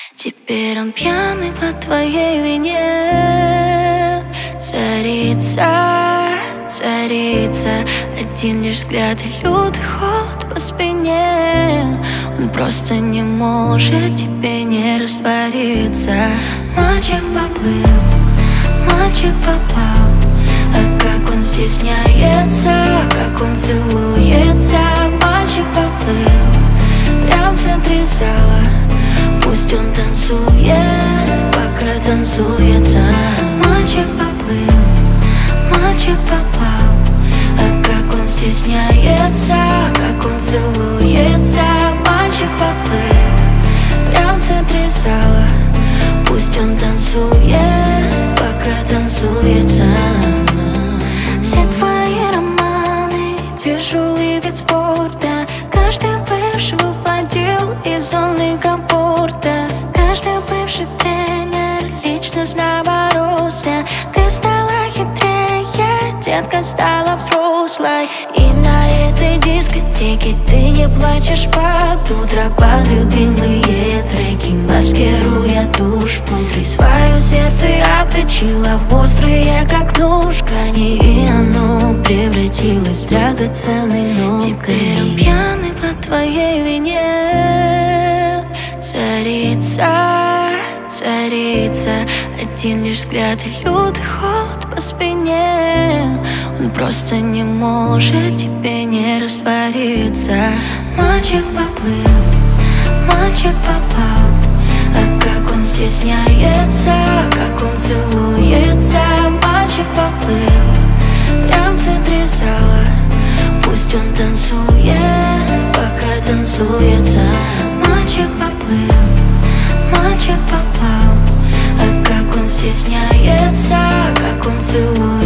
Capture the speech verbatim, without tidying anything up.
Теперь он пьяный по твоей вине. Царица, царица, один лишь взгляд и лютый холод по спине. Он просто не может тебе не раствориться. Мальчик поплыл, мальчик попал, а как он стесняется, как он целуется. Мальчик поплыл прям в центре зала. Пусть он танцует, пока танцуется. Мальчик поплыл, мальчик попал, а как он стесняется, как он целуется. Мальчик поплыл прям в центре зала. Пусть он танцует, пока танцуется. Все твои романы, тяжелый вид спорта. Каждый бывший уходил из зоны комфорта. Каждый бывший тренер личность наворотся. Ты стала хитрее, детка стала взрослой. И на этой дискотеке ты не плачешь под утро под любимые треки, маскируя душ внутри. Свое сердце обточила в острые, как нож, ткани, и оно превратилось в драгоценный ног. Теперь он пьяный по твоей вине. Царица, царица, один лишь взгляд и лютый холод по спине. Он просто не может тебе не раствориться. Мальчик поплыл, мальчик попал, а как он стесняется, как он целуется. Мальчик поплыл прям в центре зала. Пусть он танцует, пока танцуется. Мальчик поплыл, мальчик попал, а как он стесняется, как он целуется.